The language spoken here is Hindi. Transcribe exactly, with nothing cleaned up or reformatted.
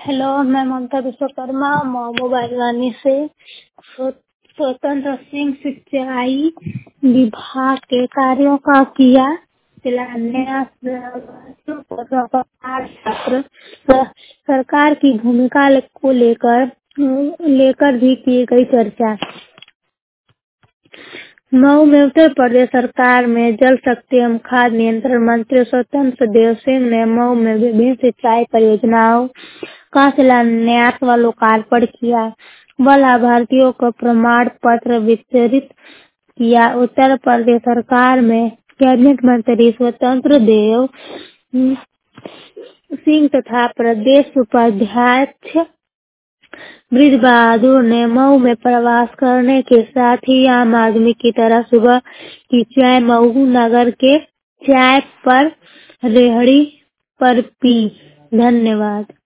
हेलो, मैं ममता विश्वकर्मा मो- मोबाइल वाणी से स्व- स्वतंत्र सिंह सिंचाई विभाग के कार्यों का किया शिलान्यास। सरकार छात्र स- सरकार की भूमिका ले- को लेकर लेकर भी की गई चर्चा। मऊ में उत्तर प्रदेश सरकार में जल शक्ति एवं खाद्य नियंत्रण मंत्री स्वतंत्र देव सिंह ने मऊ में विभिन्न सिंचाई परियोजनाओं का शिलान्यास व लोकार्पण किया व लाभार्थियों को प्रमाण पत्र वितरित किया। उत्तर प्रदेश सरकार में कैबिनेट मंत्री स्वतंत्र देव सिंह तथा प्रदेश उपाध्यक्ष ब्रिज बहादुर ने मऊ में प्रवास करने के साथ ही आम आदमी की तरह सुबह की चाय मऊ नगर के चाय पर रेहड़ी पर पी। धन्यवाद।